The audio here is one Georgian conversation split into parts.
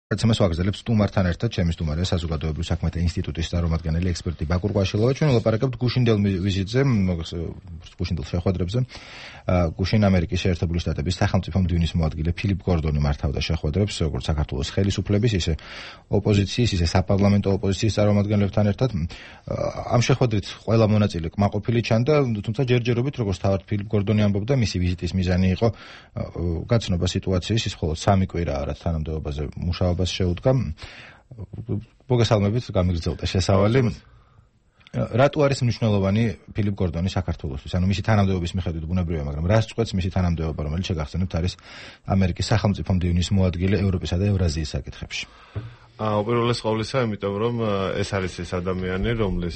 Ცემას ვაგრძელებს სტუმართან ერთად ჩემი სტუმარია საზოგადოებრივ საქმეთა ინსტიტუტის წარმომადგენელი ექსპერტი ბაკურ ყვაშილავა. ჩვენ ვლაპარაკებთ გუშინდელ ვიზიტზე, გუშინდელ შეხვედრებზე. გუშინ ამერიკის შეერთებული შტატების სახელმწიფო მდივნის მოადგილე ფილიპ გორდონი მართავდა შეხვედრებს, როგორც საქართველოს ხელისუფლების, ისე ოპოზიციის, ისე საპარლამენტო ოპოზიციის წარმომადგენლებთან ერთად. ამ შეხვედრით ყველა მონაწილე კმაყოფილი ჩანდა, თუმცა ჯერჯერობით, როგორც თავად ფილიპ გორდონი ამბობდა, მისი ვიზიტის მიზანი იყო გაცნობა სიტუაციის, ის მხოლოდ 3 კვირაა, რაც თანამდებობაზე მუშაობას შეუდგა. მოგესალმებით, გამიგრძელდა შესავალი. რატო არის მნიშვნელოვანი ფილიპ გორდონი საქართველოსთვის? ანუ მისი თანამდებობის მიხედვით ბუნებრივია, მაგრამ რას წყვეტს მისი თანამდებობა, რომელიც შეგახსენებთ არის ამერიკის სახელმწიფო მდივნის მოადგილე ევროპისა და ევრაზიის საკითხებში? უპირველეს ყოვლისა, იმიტომ რომ ეს არის ეს ადამიანი,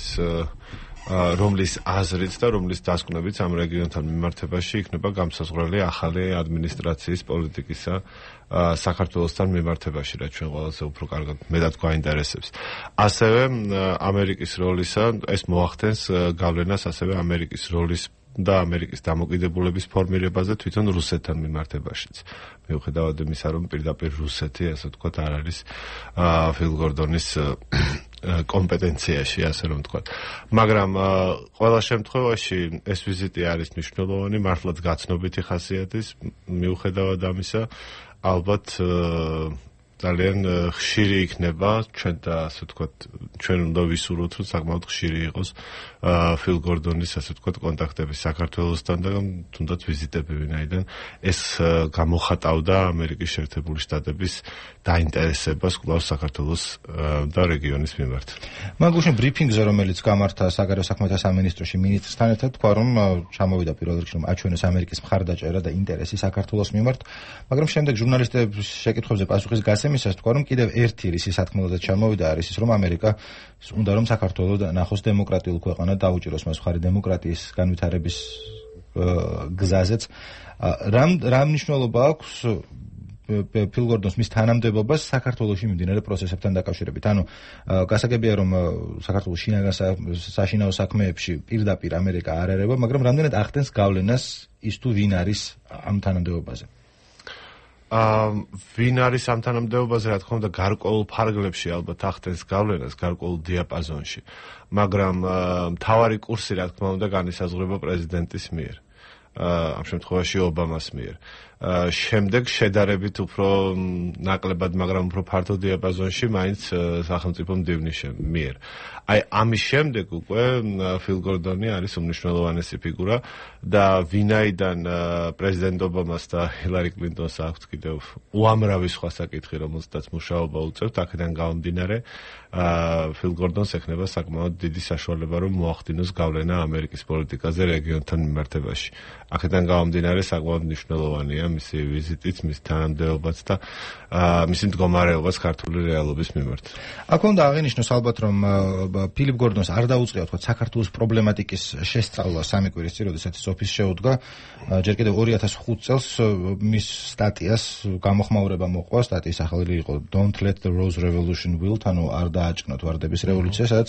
რომლის აზრით და რომლის დასკვნებით ამ რეგიონთან მიმართებაში იქნება გამსაზღვრელი ახალი ადმინისტრაციის პოლიტიკისა საქართველოსთან მიმართებაში, რაც ჩვენ ყველაზე უფრო კარგად მეტად გვაინტერესებს. ასევე ამერიკის როლისა, ეს მოახდენს გავლენას ასევე ამერიკის როლის და ამერიკის დამოკიდებულების ფორმირებაზე თვითონ რუსეთთან მიმართებაშიც. მიუხედავად იმისა, რომ პირდაპირ რუსეთი, ასე ვთქვათ, არ არის ფილ გორდონის კომპეტენციაში, ასე რომ ვთქვათ. მაგრამ ყველა შემთხვევაში ეს ვიზიტი არის მნიშვნელოვანი, მართლაც გაცნობითი ხასიათის, მიუხედავად ამისა, ალბათ ძალიან ხშირი იქნება ჩვენ და ასე ვთქვათ, ჩვენ უნდა ვისურვოთ, რომ საკმაოდ ხშირი იყოს ფილ გორდონის, ასე ვთქვათ, კონტაქტები საქართველოსთან და თუნდაც ვიზიტები, ვინაიდან ეს გამოხატავდა ამერიკის შეერთებული შტატების დაინტერესებას კვლავ საქართველოს და რეგიონის მიმართ. მან გუშინ ბრიფინგზე, რომელიც გამართა საგარეო საქმეთა სამინისტროში მინისტრთან ერთად, თქვა, რომ ჩამოვიდა პირველ რიგში, რომ აჩვენეს ამერიკის მხარდაჭერა და ინტერესი საქართველოს მიმართ, მაგრამ შემდეგ ჟურნალისტების შეკითხვებზე პასუხის გასცემისას თქვა, რომ კიდევ ერთი რისი სათქმელოდაც ჩამოვიდა არის ის, რომ ამერიკა უნდა რომ საქართველოს ნახოს დემოკრატიულ ქვეყანად, დაუჭიროს მას მხარი დემოკრატიის განვითარების გზაზეც. რა მნიშვნელობა აქვს ფილ გორდონს მის თანამდებობას საქართველოში მიმდინარე პროცესებთან დაკავშირებით? ანუ გასაგებია, რომ საქართველოს საშინაო საქმეებში პირდაპირ ამერიკა არ ერევა, მაგრამ რამდენად ახდენს გავლენას ის თუ ვინ არის ამ თანამდებობაზე? ვინ არის ამ თანამდებობაზე, რა თქმა უნდა, გარკვეულ ფარგლებში ალბათ ახდენს გავლენას, გარკვეულ დიაპაზონში, მაგრამ მთავარი კურსი, რა თქმა უნდა, განისაზღვრება პრეზიდენტის მიერ, ამ შემთხვევაში ობამას მიერ. შემდეგ შედარებით უფრო ნაკლებად, მაგრამ უფრო ფართო დიაპაზონში მაინც სახელმწიფო მდივნის მიერ. აი ამის შემდეგ უკვე ფილ გორდონი არის უმნიშვნელოვანესი ფიგურა და ვინაიდან პრეზიდენტ ობამას და ჰილარი კლინტონს აქვს კიდევ უამრავი სხვა საკითხი, რომელზედაც მუშაობა უწევთ, აქედან გამომდინარე ფილ გორდონს ექნება საკმაოდ დიდი საშუალება, რომ მოახდინოს გავლენა ამერიკის პოლიტიკაზე რეგიონთან მიმართებაში. აქედან გამომდინარე საკმაოდ მნიშვნელოვანია მისი ვიზიტიც, მის თანამდებობაც და მისი მდგომარეობას ქართული რეალობის მიმართ. აქ უნდა აღინიშნოს ალბათ, რომ ფილიპ გორდონს არ დაუწყია თქვა საქართველოს პრობლემატიკის შესწავლა 3 კვირის წინ, როდესაც ოფისს შეუდგა. ჯერ კიდევ 2005 წელს მის სტატიას გამოხმაურება მოყვა, სტატიის სახელი იყო Don't let the Rose Revolution wilt, ანუ არ დააჭკნოთ ვარდების რევოლუცია, სადაც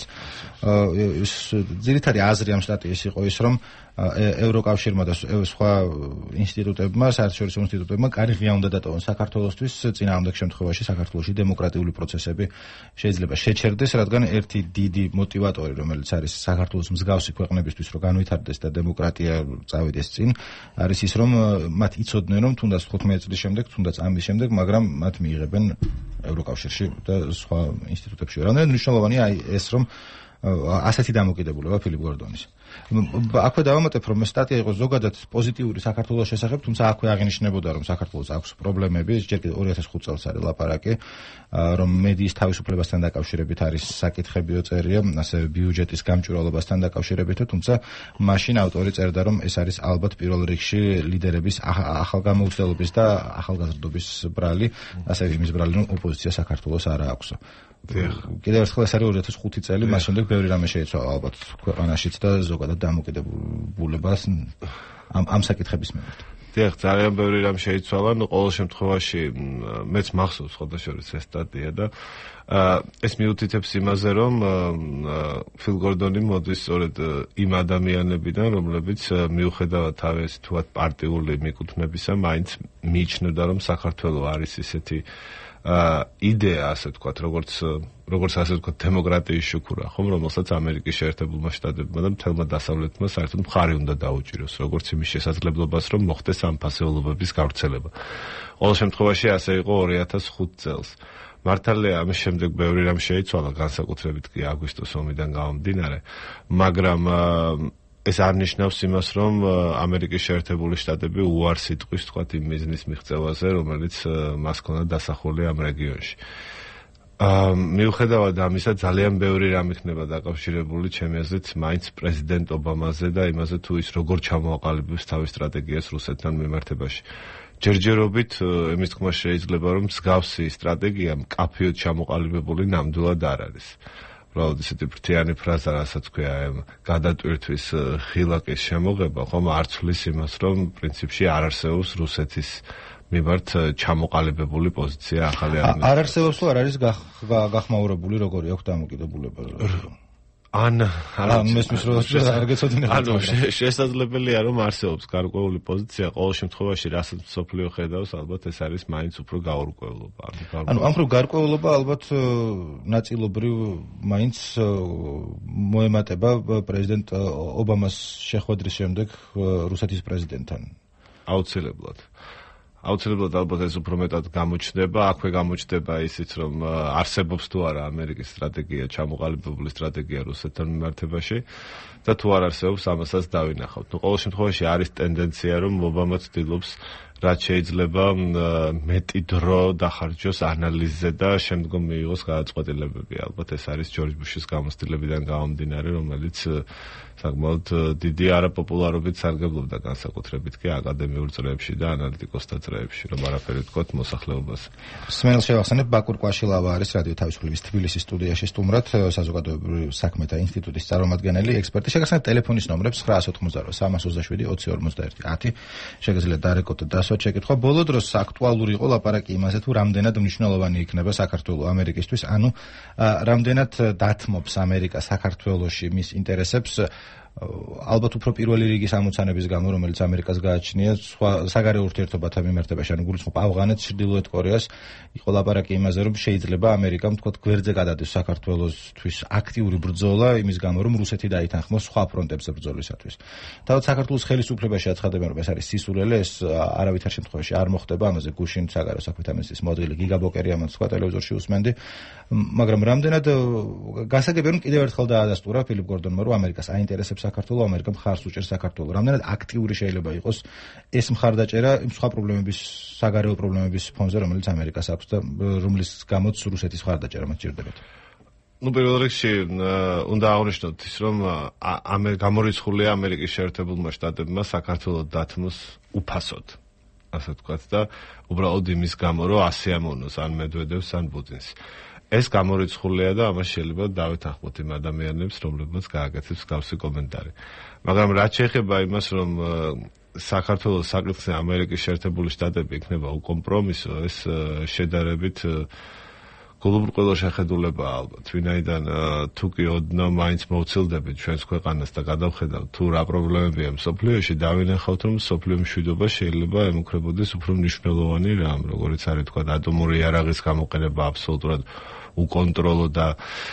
ძირითადი აზრი ამ სტატიის იყო ის, რომ ევროკავშირმა და სხვა ინსტიტუტებმა, საერთაშორისო ინსტიტუტებმა კარი ღია უნდა დატოვონ საქართველოსთვის, წინააღმდეგ შემთხვევაში საქართველოში დემოკრატიული პროცესები შეიძლება შეჩერდეს, რადგან ერთი დიდი მოტივატორი, რომელიც არის საქართველოს მსგავსი ქვეყნებისთვის, რომ განვითარდეს და დემოკრატია წავიდეს წინ, არის ის, რომ მათ იცოდნენ, რომ თუნდაც 15 წლის შემდეგ, თუნდაც ამის შემდეგ, მაგრამ მათ მიიღებენ ევროკავშირში და სხვა ინსტიტუტებში. რამდენად მნიშვნელოვანია აი ეს, რომ ასეთი დამოკიდებულება ფილიპ გორდონის. აქვე დავამატებ, რომ სტატია იყო ზოგადად პოზიტიური საქართველოს შესახებ, თუმცა აქვე აღინიშნებოდა, რომ საქართველოს აქვს პრობლემები, ჯერ კიდევ 2005 წელს არის ლაპარაკი, რომ მედიის თავისუფლებასთან დაკავშირებით არის საკითხებიო წერია, ასევე ბიუჯეტის გამჭვირვალობასთან დაკავშირებით, თუმცა მაშინ ავტორი წერდა, რომ ეს არის ალბათ პირველ რიგში ლიდერების ახალგამოუცდელობის და ახალგაზრდობის ბრალი, ასევე იმის ბრალი, რომ ოპოზიცია საქართველოს არ აქვს. კიდევ ერთხელ ეს არის 2005 წელი, მას შემდეგ ბევრი რამე შეიცვალა ალბათ ქვეყანაშიც და ზოგადად დამოკიდებულებას ამ საკითხების მიმართ. დიახ, ძალიან ბევრი რამ შეიცვალა, ყოველ შემთხვევაში მეც მახსოვს ხოდაშორის ეს სტატია და ეს მიუთითებს იმაზე, რომ ფილ გორდონი მოდის სწორედ იმ ადამიანებიდან, რომლებიც მიუხედავად თავის თუათ პარტიული მიკუთვნებისა, მაინც მიიჩნევდა, რომ საქართველო არის ისეთი იდეა, ასე ვთქვათ, როგორც ასე ვთქვათ, დემოკრატიის შუქურა, ხომ, რომელსაც ამერიკის შეერთებულმა შტატებმა და მთელმა დასავლეთმა საერთოდ მხარი უნდა დაუჭიროს, როგორც იმის შესაძლებლობას, რომ მოხდეს ამ ფასეულობების გავრცელება. ყოველ შემთხვევაში ასე იყო 2005 წელს. მართალია ამის შემდეგ ბევრი რამ შეიცვალა, განსაკუთრებით კი აგვისტოს ომიდან გამომდინარე, მაგრამ ეს არ ნიშნავს იმას, რომ ამერიკის შეერთებული შტატები უარს იტყვის, თქვათ, იმ მიზნის მიღწევაზე, რომელიც მას ჰქონდა დასახული ამ რეგიონში. მიუხედავად ამისა, ძალიან ბევრი რამ იქნება დაკავშირებული, ჩემი აზრით, მაინც პრეზიდენტ ობამაზე და იმაზე, თუ ის როგორ ჩამოაყალიბებს თავის სტრატეგიას რუსეთთან მიმართებაში. ჯერჯერობით იმის თქმა შეიძლება, რომ მსგავსი სტრატეგია მკაფიოდ ჩამოყალიბებული ნამდვილად არ არის. უბრალოდ ისეთი ფრთიანი ფრაზა, რასაც ქვია, გადატვირთვის ხილაკის შემოღება, ხომ არ ცვლის იმას, რომ პრინციპში არ არსებობს რუსეთის მიმართ ჩამოყალიბებული პოზიცია ახალი არ არსებობს თუ არ არის გახმაურებული როგორი აქვს დამოკიდებულება? ანუ შესაძლებელია რომ არსებობს გარკვეული პოზიცია, ყოველ შემთხვევაში რასაც მსოფლიო ხედავს, ალბათ ეს არის მაინც უფრო გაურკვევლობა. ანუ ამ რო გარკვევლობა ალბათ ნაწილობრივ მაინც მოემატება პრეზიდენტ ობამას შეხვედრის შემდეგ რუსეთის პრეზიდენტთან. აუცილებლად ალბათ ეს უფრო მეტად გამოჩნდება, აქვე გამოჩნდება ისიც, რომ არსებობს თუ არა ამერიკის სტრატეგია, ჩამოყალიბებული სტრატეგია რუსეთთან მიმართებაში და თუ არ არსებობს, ამასაც დავინახავთ. ყოველ შემთხვევაში არის ტენდენცია, რომ ობამა ცდილობს რაც შეიძლება მეტი დრო დახარჯოს ანალიზზე და შემდგომ მიიღოს გადაწყვეტილებები. ალბათ ეს არის ჯორჯ ბუშის გამოცდილებიდან გამომდინარე, რომელიც საკმაოდ დიდი არაპოპულარობით სარგებლობდა განსაკუთრებით კი აკადემიურ წრეებში და ანალიტიკოსთა წრეებში, რომ არაფერი ვთქვათ მოსახლეობაზე. სმენელს შევახსენებ, ბაკურ კვაშილავა არის რადიო თავისუფლების თბილისის სტუდიაში სტუმრად, საზოგადოებრივი საქმეთა ინსტიტუტის წარმომადგენელი, ექსპერტი. შეგახსენებთ ტელეფონის ნომრებს 988-328-10. შეგიძლიათ დარეკოთ და შეკითხვა. ბოლო დროს აქტუალური იყო ლაპარაკი იმაზე, თუ რამდენად მნიშვნელოვანი იქნება საქართველოს ამერიკისთვის, ანუ რამდენად დათმობს ამერიკა საქართველოში მის ინტერესებს, ალბათ უფრო პირველი რიგის ამოცანების გამო, რომელიც ამერიკას გააჩნია სხვა საგარეო ურთიერთობათა მიმართებაში, ანუ გულისხმობ ავღანეთს, ჩრდილოეთ კორეას, იყო ლაპარაკი იმაზე, რომ შეიძლება ამერიკამ თქვათ გვერდზე გადადეს საქართველოსთვის აქტიური ბრძოლა იმის გამო, რომ რუსეთი დაითანხმოს სხვა ფრონტებზე ბრძოლისათვის. თავად საქართველოს ხელისუფლებაში აცხადებენ, რომ ეს არის სისულელე, ეს არავითარ შემთხვევაში არ მოხდება, ამაზე გუშინ საგარეო საქმეთა მინისტრის მოადგილე გიგა ბოკერიანმა თქვა ტელევიზორში უსმენდი, მაგრამ რამდენად გასაგებია, რომ კიდევ ერთხელ დაადასტურა ფილიპ გორდონმა, რომ ამერიკას აინტერესებს საქართველოს, ამერიკამ ხარს უჭერს საქართველოს. რამდენად აქტიური შეიძლება იყოს ეს მხარდაჭერა იმ სხვა პრობლემების, საგარეო პრობლემების ფონზე, რომელიც ამერიკას აქვს და რომლის გამოც რუსეთის მხარდაჭერა მათ ჭირდებათ. პირველ რიგში უნდა აღნიშნოთ ის, რომ გამორიცხულია ამერიკის შეერთებულმა შტატებმა საქართველოს დათმოს უფასოდ, ასე ვთქვათ, და უბრალოდ იმის გამო, რომ ასიამოვნოს ან მედვედევს, ან პუტინს. ეს გამორიცხულია და ამას შეიძლება დავეთანხმოთ იმ ადამიანებს, რომლებმაც გააკეთეს მსგავსი კომენტარი. მაგრამ რაც შეეხება იმას, რომ საქართველოს საკითხზე ამერიკის შეერთებული შტატები იქნება უკომპრომისო, ეს შედარებით გულუბრყვილო შეხედულება ალბათ, ვინაიდან თუ კი ოდნავ მაინც მოვცილდებით ჩვენს ქვეყანას და გადავხედავთ თუ რა პრობლემებია მსოფლიოში, დავინახავთ, რომ მსოფლიო მშვიდობა შეიძლება ემუქრებოდეს უფრო მნიშვნელოვანი რამ, როგორც არის თქვა ატომური იარაღის გამოყენება აბსოლუტურად უკონტროლო და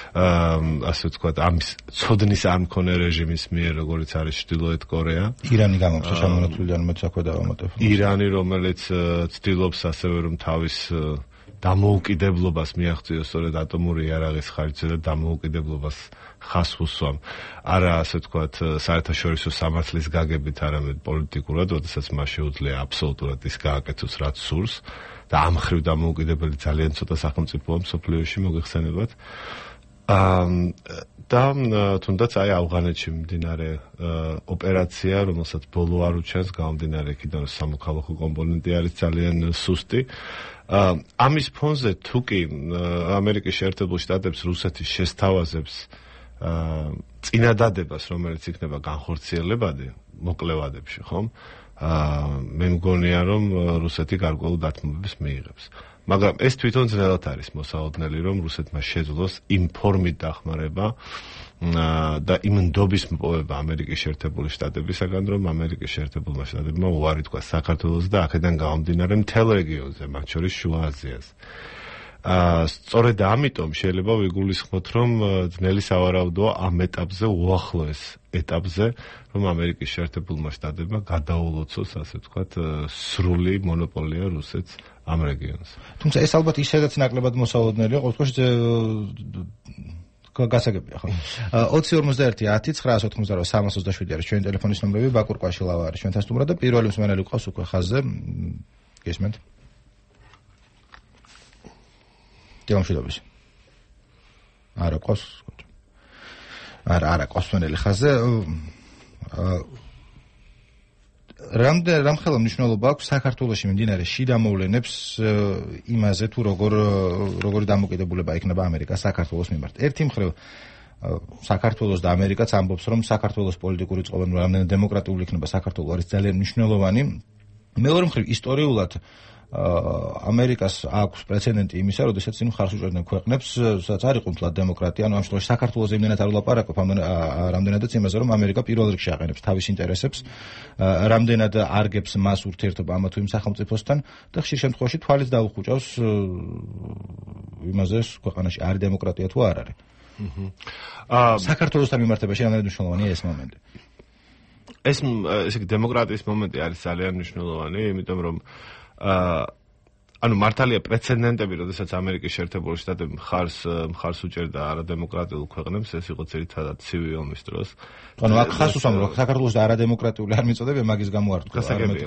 ასე ვთქვათ, ამის ცოდნის არ მქონე რეჟიმის მიერ, როგორც არის ჩრდილოეთ კორეა. ირანი გამოჩნდა შემონათვლილი ან მოწაკვედავამატებ. ირანი, რომელიც ცდილობს ასევე რომ თავის დამოუკიდებლობას მიაღწიოს სწორედ ატომური იარაღის ხარჯზე და დამოუკიდებლობას ხაზს უსვამ. არა ასე ვთქვათ, საერთაშორისო სამართლის გაგებით, არამედ პოლიტიკურად, როდესაც მას შეუძლია აბსოლუტურად ის გააკეთოს, რაც სურს. და ამ ხრივ დამოუკიდებელი ძალიან ცოტა სახელმწიფოა მსოფლიოში მოგეხსენებათ. და თუნდაც აი ავღანეთში მიმდინარე ოპერაცია, რომელსაც ბოლო არ უჩენს, გამომდინარე იქიდან სამოქალაქო კომპონენტი არის ძალიან სუსტი. ამის ფონზე თუ კი ამერიკის შეერთებულ შტატებს რუსეთის შესთავაზებს წინადადებას, რომელიც იქნება განხორციელებადი მოკლევადებში, ხომ? მე მგონია, რომ რუსეთი გარკვეულ დათმობებს მიიღებს. მაგრამ ეს თვითონ ძნელად არის მოსაოდნელი, რომ რუსეთმა შეძლოს იმ ფორმით დახმარება და იმ ნდობის მოპოვება ამერიკის შეერთებული შტატებისაგან, რომ ამერიკის შეერთებულმა შტატებმა უარი თქვა საქართველოს და აქედან გამომდინარე მთელ რეგიონზე, მათ შორის შუა აზიას. სწორედ ამიტომ შეიძლება ვიგულისხმოთ, რომ ძნელი სავარაუდოა ამ ეტაპზე, უახლოეს ეტაპზე, რომ ამერიკის შეერთებულმა შტატებმა გადაულოცოს, ასე ვთქვათ, სრული მონოპოლია რუსეთს ამ რეგიონს. თუმცა ეს ალბათ ისედაც ნაკლებად მოსალოდნელია, ყოველ შემთხვევაში გასაგებია, ხო? 2051-10-988-327 არის ჩვენი ტელეფონის ნომრები, ბაკურ კვაშილავა არის ჩვენთან სტუმრად და პირველი მსმენელი ყავს უკვე ხაზზე. გესმენთ? დიამშვიდობის. არა ყავს. არა ყავს მსმენელი ხაზზე. რამხელა მნიშვნელობა აქვს საქართველოში მიმდინარე შიდა მოვლენებს იმაზე თუ როგორი დამოკიდებულება იქნება ამერიკას საქართველოს მიმართ. ერთი მხრივ საქართველოს და ამერიკაც ამბობს, რომ საქართველოს პოლიტიკური წყობა რამდენად დემოკრატიული იქნება საქართველო არის ძალიან მნიშვნელოვანი. მეორე მხრივ ისტორიულად ამერიკას აქვს პრეცედენტი იმისა, როდესაც წინ მხარს უჭერდნენ ქვეყნებს, სადაც არ იყო მთლად დემოკრატია, ანუ ამ შემთხვევაში საქართველოს იმდენად არ ვლაპარაკობ, რამდენადაც იმაზე, რომ ამერიკა პირველ რიგში აყენებს თავის ინტერესებს, რამდენად არგებს მას ურთიერთობა ამა თუ იმ სახელმწიფოსთან და ხშირ შემთხვევაში თვალის დაუხუჭავს იმაზე, ქვეყანაში არის დემოკრატია თუ არ არის. საქართველოსთან მიმართებაში რამდენად მნიშვნელოვანია ეს მომენტი? ეს დემოკრატიის მომენტი არის ძალიან მნიშვნელოვანი, იმიტომ რომ ანუ მართალია პრეცედენტები, როდესაც ამერიკის შეერთებული შტატები მხარს უჭერდა არადემოკრატიულ ქვეყნებს, ეს იყო ძირითადად ცივი ომის დროს. ანუ აქ ხას უსამრო, საქართველოს და არადემოკრატიული არ მიწოდებია, მაგის გამო არ თქვა.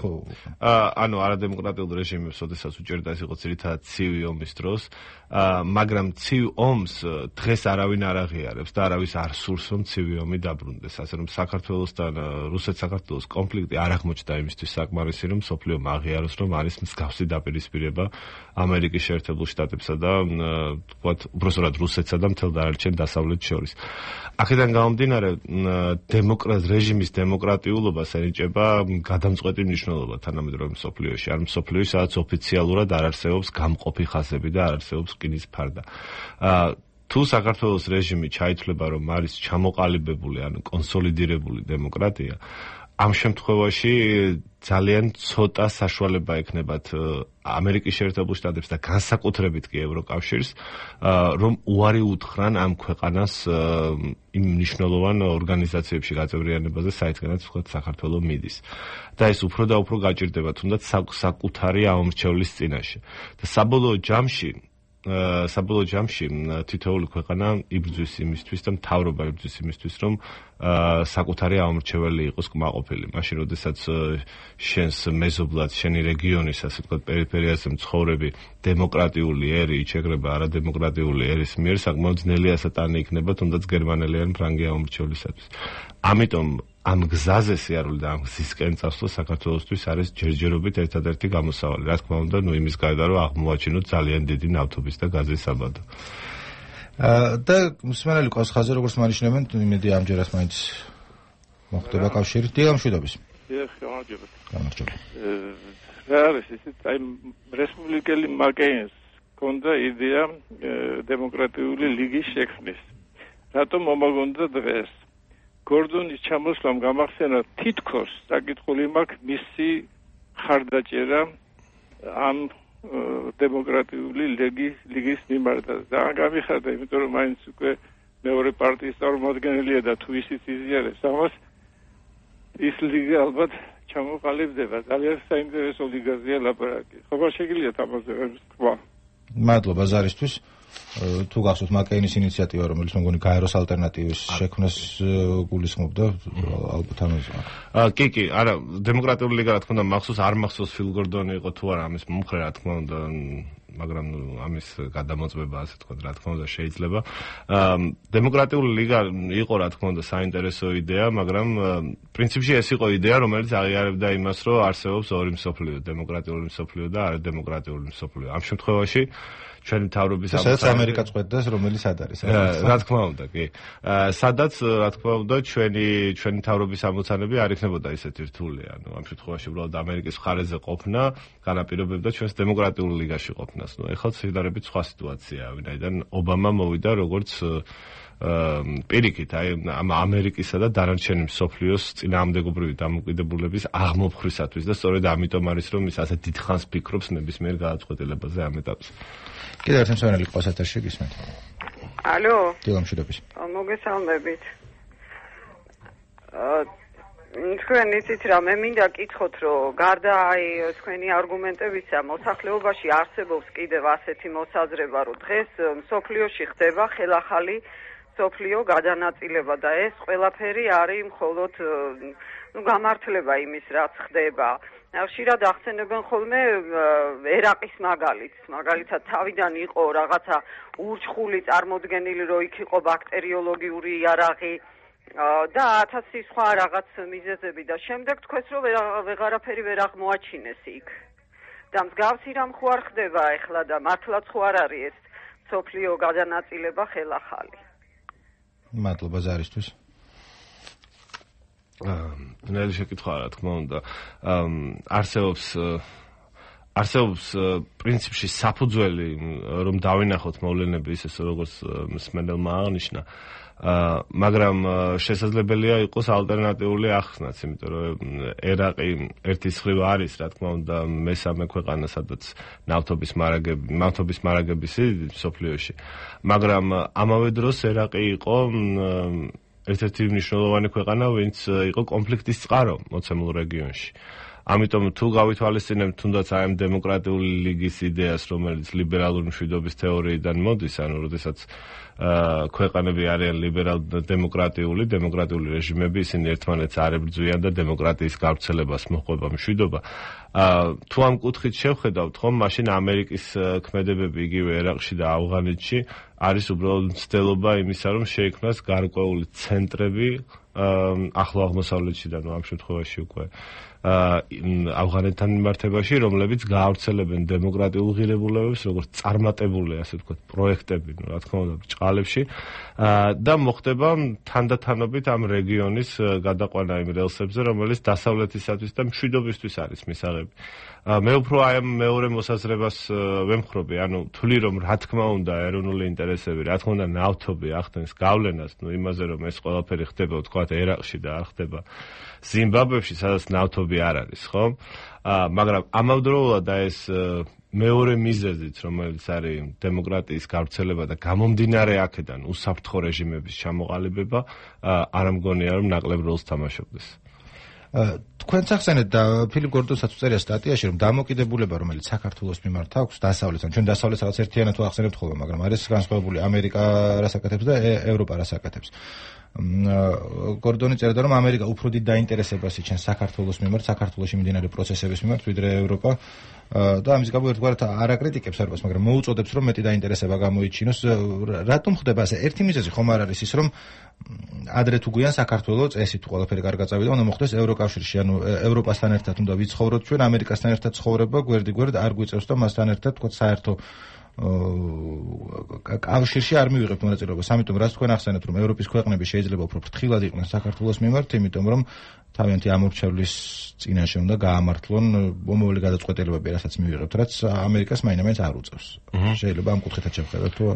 ანუ არადემოკრატიულ რეჟიმებს, როდესაც უჭერდა, ეს იყო ძირითადად ცივი ომის დროს, მაგრამ ცივ ომს დღეს არავინ არ აღიარებს და არავის არ სურს, რომ ცივი ომი დაბრუნდეს. ასე რომ საქართველოსთან რუსეთ-საქართველოს კონფლიქტი არ აღმოჩნდა იმისთვის საკმარისი, რომ სოფლიომ აღიაროს, რომ არის მსგავსი დაპირისპირება ამერიკის შეერთებულ შტატებსა და თქვათ უბრალოდ რუსეთსა და მთელ დანარჩენ დასავლეთს შორის. აქედან გამომდინარე, რეჟიმის დემოკრატიულობას ენიჭება გადამწყვეტი მნიშვნელობა თანამედროვე მსოფლიოში. არ მსოფლიოში, სადაც ოფიციალურად არ არსებობს გამყოფი ხაზები და არ არსებობს რკინის ფარდა. თუ საქართველოს რეჟიმი ჩაითვლება, რომ არის ჩამოყალიბებული, ანუ კონსოლიდირებული დემოკრატია, ამ შემთხვევაში ძალიან ცოტა საშუალება ექნებათ ამერიკის შეერთებულ შტატებს და განსაკუთრებით კი ევროკავშირს, რომ უარი უთხრან ამ ქვეყანას იმ მნიშვნელოვან ორგანიზაციებში გაწევრიანებაზე, საიდანაც ვთქვათ საქართველო მიდის. და ეს უფრო და უფრო გაჭირდება, თუნდაც საკუთარი ამომრჩევლის წინაშე. და საბოლოო ჯამში თითოეული ქვეყანა იბრძვის იმისთვის და მთავრობა იბრძვის იმისთვის, რომ საკუთარი ამომრჩეველი იყოს კმაყოფილი. მაშინ, როდესაც შენს მეზობლად, შენი რეგიონის, ასე ვთქვათ, პერიფერიაზე მცხოვრები დემოკრატიული ერი იჩეკრება არადემოკრატიული ერის მიერ, საკმაოდ ძნელი ასატანი იქნება, თუნდაც გერმანელი ან ფრანგი ამომრჩევლისათვის. ამიტომ ამ გზაზე სიარული და ამ გზისკენ წასვლა საქართველოსთვის არის ჯერჯერობით ერთადერთი გამოსავალი. რა თქმა უნდა, იმის გარდა რომ აღმოვაჩინოთ ძალიან დიდი ნავთობის და გაზის საბადო. და მსმენელი ყავს ხაზზე, როგორც მანიშნებენ, იმედი ამჯერად მაინც მოხდება კავშირი. დიამშვიდობის. გამარჯობა. რა არის ისეთ აი რესპუბლიკელი მაკეინს ქონდა იდეა დემოკრატიული ლიგის შექმნის. რატომ მომაგონდა დღეს? გორდონის ჩამოსვლამ გამახსენა თითქოს საკითხული მაქვს მისი ხარდაჭერა ამ დემოკრატიული ლიგის მიმართ. და გამიხარდა, იმიტომ რომ მაინც უკვე მეორე პარტიის წარმომადგენელია და თუ ისიც იზიარებს ამას, ის ლიგა ალბათ ჩამოყალიბდება. ძალიან საინტერესო ლიგაზეა ლაპარაკი. ხოხარ შეგიძლია ამაზე თქვა. მადლობა ზარისთვის. თუ გახსოვთ მაკეინის ინიციატივა, რომელიც მეგონი გაეროს ალტერნატივის შექმნას გულისხმობდა, ალბათ ამაზე. კი, არა, დემოკრატიული ლიგა რა თქმა უნდა მახსოვს, არ მახსოვს ფილ გორდონი იყო თუ არა ამის მომხრე, რა თქმა უნდა, მაგრამ ამის გადამოწმება, ასე თქვა, რა თქმა უნდა შეიძლება. დემოკრატიული ლიგა იყო, რა თქმა უნდა, საინტერესო იდეა, მაგრამ პრინციპში ეს იყო იდეა, რომელიც აღიარებდა იმას, რომ არსებობს ორი მსოფლიო, დემოკრატიული მსოფლიო და არადემოკრატიული მსოფლიო. ამ შემთხვევაში ჩვენი მთავრობის სადაც ამერიკა წყვეტდეს, რომელიც სად არის? რა თქმა უნდა, კი. სადაც, რა თქმა უნდა, ჩვენი მთავრობის ამოცანები არ იქნებოდა ისეთი რთული. ანუ ამ შემთხვევაში უბრალოდ ამერიკის მხარეზე ყოფნა განაპირობებდა ჩვენს დემოკრატიულ ლიგაში ყოფნა. ქვეყანას. ეხლა შედარებით სხვა სიტუაციაა, ვინაიდან ობამა მოვიდა როგორც პირიქით, ამ ამერიკისა და დანარჩენი მსოფლიოს წინააღმდეგობრივი დამოკიდებულების აღმოფხვისათვის და სწორედ ამიტომ არის რომ ის ასე დიდხანს ფიქრობს ნებისმიერ გადაწყვეტილებაზე ამ ეტაპზე. კიდევ ერთი მსმენელი ყავს ეთერში, გისმენთ. ალო. დილამშვიდობის. მოგესალმებით. თქვენ იცით რა, მე მინდა კითხოთ, რომ გარდა თქვენი არგუმენტებისა, მოსახლეობაში არსებობს კიდევ ასეთი მოსაზრება, რომ დღეს მსოფლიოში ხდება ხელახალი მსოფლიო გადანაწილება და ეს ყველაფერი არის მხოლოდ გამართლება იმის, რაც ხდება. ხშირად ახსენებენ ხოლმე ერაყის მაგალითად თავიდან იყო რაღაცა ურჩხული წარმოდგენილი, რომ იქ იყო ბაქტერიოლოგიური იარაღი და 1000 სხვა რაღაც მიზეზები და შემდეგ თქვენს რომ ვეღარაფერი ვერ აღმოაჩინეს იქ. და მსგავსი რამ ხო არ ხდება ახლა და მართლაც ხო არ არის ეს მსოფლიო გადანაწილება ხელახალი. მადლობა ზარისთვის. ნელი შეკითხვა რა თქმა უნდა. არსებობს პრინციპში საფუძველი რომ დავინახოთ მოვლენები ისე როგორც მსმენელმა აღნიშნა. მაგრამ შესაძლებელია იყოს ალტერნატიული ახსნაც, იმიტომ რომ ერაყი ერთის მხრივ არის, რა თქმა უნდა, მესამე ქვეყანა, სადაც ნავთობის მარაგების სიდიდით მსოფლიოში. მაგრამ ამავე დროს ერაყი იყო ერთ-ერთი მნიშვნელოვანი ქვეყანა, ვინც იყო კონფლიქტის წყარო მოცემულ რეგიონში. ამიტომ თუ გავითვალისწინებთ თუნდაც აი ამ დემოკრატიული ლიგის იდეას, რომელიც ლიბერალური მშვიდობის თეორიიდან მოდის, ანუ როდესაც ქვეყანები არიან დემოკრატიული რეჟიმები, ისინი ერთმანეთს არ ებრძვიან და დემოკრატიის გავრცელებას მოჰყვება მშვიდობა. თუ ამ კუთხით შევხედავთ, ხომ, მაშინ ამერიკის ქმედებები იგივე ერაყში და ავღანეთში არის უბრალოდ მცდელობა იმისა, რომ შეიქმნას გარკვეული ცენტრები ახლო აღმოსავლეთში და ამ შემთხვევაში უკვე ავღანეთთან მიმართებაში, რომლებიც გაავრცელებენ დემოკრატიულ ღირებულებებს, როგორც წარმატებული, ასე ვთქვათ, პროექტები, რა თქმა უნდა, ბრჭყალებში და მოხდება თანდათანობით ამ რეგიონის გადაყვანა იმ რელსებზე, რომელიც დასავლეთისათვის და მშვიდობისთვის არის მისაღები. მე უფრო აი ამ მეორე მოსაზრებას ვემხრობი, ანუ თვლი რომ რა თქმა უნდა ეროვნული ინტერესები, რა თქმა უნდა ნავთობი ახდენს გავლენას, იმაზე რომ ეს ყველაფერი ხდება, ვთქვათ, ერაყში და არ ხდება ზიმბაბვეში, სადაც ნავთობი არ არის, ხო? მაგრამ ამავდროულად ეს მეორე მიზეზიც, რომელიც არის დემოკრატიის გავრცელება და გამომდინარე აქედან უსაფრთხო რეჟიმების ჩამოყალიბება, არ ამგონია რომ ნაკლებ როლს თამაშობდეს. თქვენც ახსენეთ და ფილიპ გორდონსაც უწერია სტატიაში, რომ დამოკიდებულება, რომელიც საქართველოს მიმართ აქვს დასავლეთთან, ჩვენ დასავლეთს რაღაც ერთიანად ვახსენებთ ხოლმე, მაგრამ არის განსხვავებული ამერიკა რას აკეთებს და ევროპა რას აკეთებს. გორდონი წერდა, რომ ამერიკა უფრო დიდ დაინტერესებას იჩენს საქართველოს მიმართ, საქართველოში მიმდინარე პროცესების მიმართ, ვიდრე ევროპა და ამის გამო ერთგვარად არ აკრიტიკებს ევროპას, მაგრამ მოუწოდებს, რომ მეტი დაინტერესება გამოიჩინოს. რატომ ხდება ასე? ერთი მიზეზი ხომ არ არის ის, რომ ადრე თუ გვიან საქართველოს წესით ყველაფერი კარგად წავიდა, უნდა მოხდეს ევროკავშირში, ანუ ევროპასთან ერთად უნდა ვიცხოვროთ ჩვენ, ამერიკასთან ერთად ცხოვრება გვერდ-გვერდ არ გვიწევს და მასთან ერთად თქო საერთო კავშირში არ მივიღებთ მონაწილეობას. ამიტომ რაც თქვენ ახსენეთ, რომ ევროპის ქვეყნები შეიძლება უფრო ფრთხილად იყვნენ საქართველოს მიმართ, იმიტომ რომ თავიანთი ამორჩევლის წინაშე უნდა გაამართლონ მომავალი გადაწყვეტილებები, რასაც მივიღებთ, რაც ამერიკას მაინც არ უწევს. შეიძლება ამ კუთხითაც შევხედოთ თუ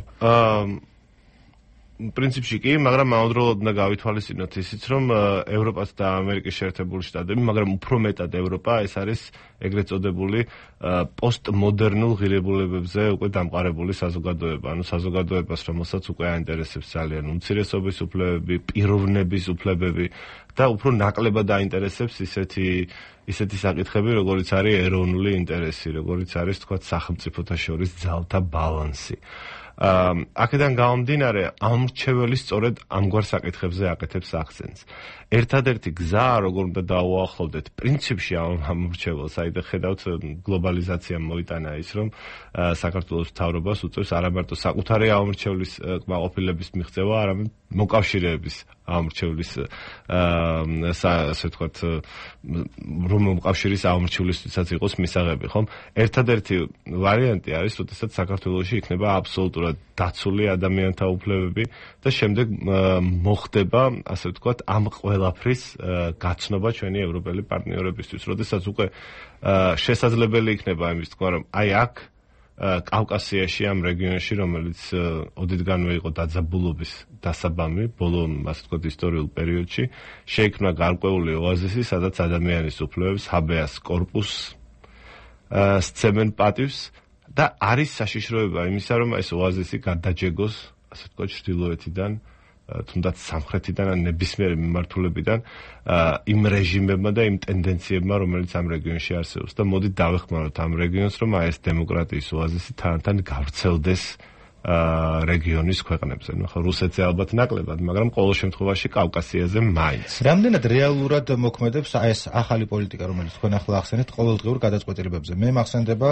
პრინციპში კი, მაგრამ ამავდროულად უნდა გავითვალისწინოთ ისიც, რომ ევროპას და ამერიკის შეერთებული შტატები, მაგრამ უფრო მეტად ევროპა, ეს არის ეგრეთ წოდებული პოსტმოდერნულ ღირებულებებზე უკვე დამყარებული საზოგადოება, ანუ საზოგადოებას, რომელსაც უკვე აინტერესებს ძალიან უმცირესობის უფლებები, პიროვნების უფლებები და უფრო ნაკლებად აინტერესებს ისეთი საკითხები, როგორიც არის ეროვნული ინტერესი, როგორიც არის, თქვათ, სახელმწიფოთა შორის ძალთა ბალანსი. აქედან გამომდინარე, ამრჩეველი სწორედ ამგვარ საკითხებზე აკეთებს აქცენტს. ერთადერთი გზა, როგორ უნდა დაუახლოვდეთ პრინციპში ამ ამრჩეველს, აი და ხედავთ გლობალიზაციამ მოიტანა ის, რომ საქართველოს მთავრობას უწევს არა მარტო საკუთარი ამრჩევლის კმაყოფილების მიღწევა, არამედ მოკავშირეების ამრჩევლის ასე ვთქვათ, რომ მოკავშირის ამრჩევლისთვისაც იყოს მისაღები, ხომ? ერთადერთი ვარიანტი არის, როდესაც საქართველოში იქნება აბსოლუტურად დაცული ადამიანთა უფლებები და შემდეგ მოხდება, ასე ვთქვათ, ამ ყველაფრის გაცნობა ჩვენი ევროპელი პარტნიორებისთვის, როდესაც უკვე შესაძლებელი იქნება იმის თქვა, რომ აი აქ კავკასიაში ამ რეგიონში, რომელიც ოდითგანვე იყო დაძაბულობის დასაბამი, ბოლო, ასე ვთქვათ, ისტორიულ პერიოდში, შეიქმნა გარკვეული ოაზისი, სადაც ადამიანის უფლებებს habeas corpus სცემენ პატივს და არის საშიშროება იმისა, რომ ეს ოაზისი გადაჯეგოს, ასე ვთქვათ, ჩრდილოეთიდან, თუნდაც სამხრეთიდან ან ნებისმიერი მიმართულებიდან იმ რეჟიმებმა და იმ ტენდენციებმა, რომელიც ამ რეგიონში არსებობს და მოდით დავეხმაროთ ამ რეგიონს, რომ ეს დემოკრატიის ოაზისი თან გავრცელდეს რეგიონის ქვეყნებზე. ნუ ხო რუსეთზე ალბათ ნაკლებად, მაგრამ ყოველ შემთხვევაში კავკასიაზე მაინც. რამდენად რეალურად მოქმედებს ეს ახალი პოლიტიკა, რომელიც თქვენ ახლა ახსენეთ ყოველდღიურ გადაწყვეტილებებზე? მე მახსენდება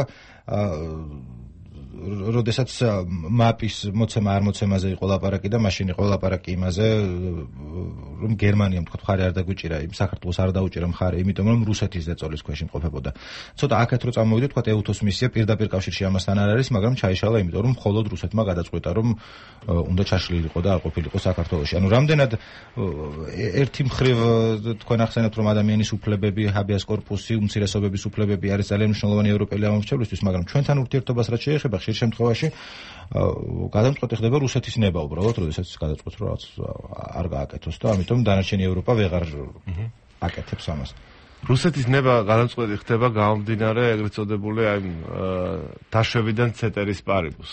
როდესაც მაპის მოცემა არ მოცემაზე იყო ლაპარაკი და მაშინ იყო ლაპარაკი იმაზე, რომ გერმანიამ თქვა მხარე არ დაგვიჭირა, საქართველოს არ დაუჭირა მხარე, იმიტომ რომ რუსეთის ზეწოლის ქვეშ იმყოფებოდა. ცოტა აქეთ რო წამოვიდეთ, თქვა ეუთოს მისია პირდაპირ კავშირში ამასთან არ არის, მაგრამ ჩაიშალა, იმიტომ რომ მხოლოდ რუსეთმა გადაწყვეტა, რომ უნდა ჩაშლილიყო და არ ყოფილიყო საქართველოში. ანუ რამდენად ერთი მხრივ თქვენ ახსენებთ, რომ ადამიანის უფლებები, habeas corpus-ი, უმცირესობების უფლებები არის ძალიან მნიშვნელოვანი ევროპელი ამომრჩევლისთვის, მაგრამ ჩვენთან ურთიერთობას რაც შეეხება ხშირ შემთხვევაში გადამწყვეტი ხდება რუსეთის ნება უბრალოდ, როდესაც გადაწყვეტს რომ რაღაც არ გააკეთოს და ამიტომ დანარჩენი ევროპა ვეღარ აკეთებს ამას. რუსეთის ნება გადამწყვეტი ხდება გამომდინარე ეგრეთ წოდებული აი დაშვებიდან ცეტერის პარიბუს.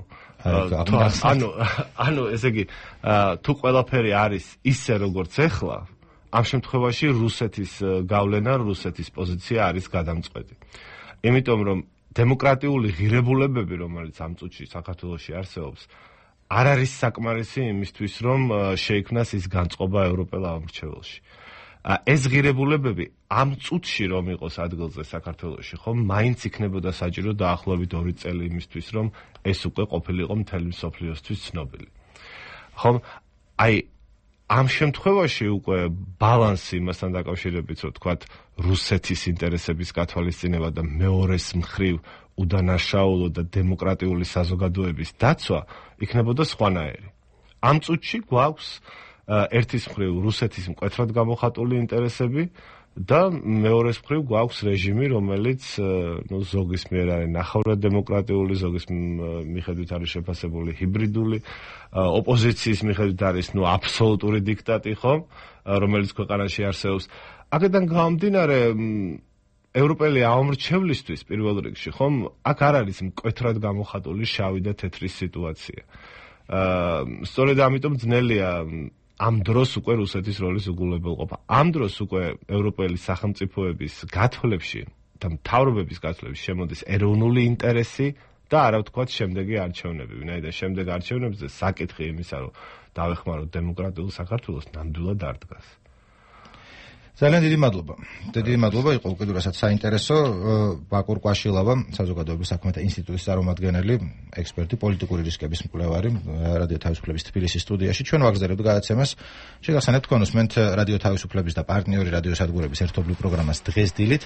ანუ ესე იგი თუ ყველაფერი არის ისე როგორც ეხლა, ამ შემთხვევაში რუსეთის გავლენა, რუსეთის პოზიცია არის გადამწყვეტი. იმიტომ რომ დემოკრატიული ღირებულებები, რომელიც ამ წუთში საქართველოში არსებობს, არ არის საკმარისი იმისთვის, რომ შეიქმნას ის განწყობა ევროპელ ამორჩეველში. ეს ღირებულებები ამ წუთში რომ იყოს ადგილზე საქართველოში, ხომ მაინც იქნებოდა საჭირო დაახლოებით 2 წელი იმისთვის, რომ ეს უკვე ყოფილიყო მთელი მსოფლიოსთვის ცნობილი. ხომ აი ამ შემთხვევაში უკვე ბალანსი იმასთან დაკავშირებით, რომ თქვათ რუსეთის ინტერესების გათვალისწინება და მეორეს მხრივ უდანაშაულო და დემოკრატიული საზოგადოების დაცვა იქნებოდა სხვანაირი. ამ წუთში გვაქვს ერთის მხრივ რუსეთის მკვეთრად გამოხატული ინტერესები და მეორეს მხრივ გვაქვს რეჟიმი, რომელიც ზოგის მიერ არის ნახევრად დემოკრატიული, ზოგის მიხედვით არის შეფასებული ჰიბრიდული, ოპოზიციის მიხედვით არის აბსოლუტური დიქტატი, ხომ, რომელიც ქვეყანაში არსებობს. აქედან გამომდინარე ევროპელი ამორჩევლისთვის პირველ რიგში, ხომ, აქ არ არის მკვეთრად გამოხატული შავი და თეთრი სიტუაცია. სწორედ ამიტომ ძნელია ამ დროს უკვე რუსეთის როლის უგულებელყოფა. ამ დროს უკვე ევროპელი სახელმწიფოების გათვლებში და მთავრობების გათვლებში შემოდის ეროვნული ინტერესი და არა ვთქვათ შემდეგი არჩევნები. ვინაიდან შემდეგ არჩევნებზე საკითხი იმისა, რომ დავეხმაროთ დემოკრატიულ საქართველოს, ნამდვილად არ დგას. ძალიან დიდი მადლობა. დიდი მადლობა, იყო უკიდურესად საინტერესო. ბაკურ კვაშილავა, საზოგადოების საქმეთა ინსტიტუტის წარმომადგენელი, ექსპერტი, პოლიტიკური რისკების მკვლევარი, რადიო თავისუფლების თბილისის სტუდიაში. ჩვენ ვაგრძელებთ გადაცემას. შეგახსენებთ თქვენ უსმენთ რადიო თავისუფლების და პარტნიორი რადიოსადგურების ერთობლივ პროგრამას დღეს დილით.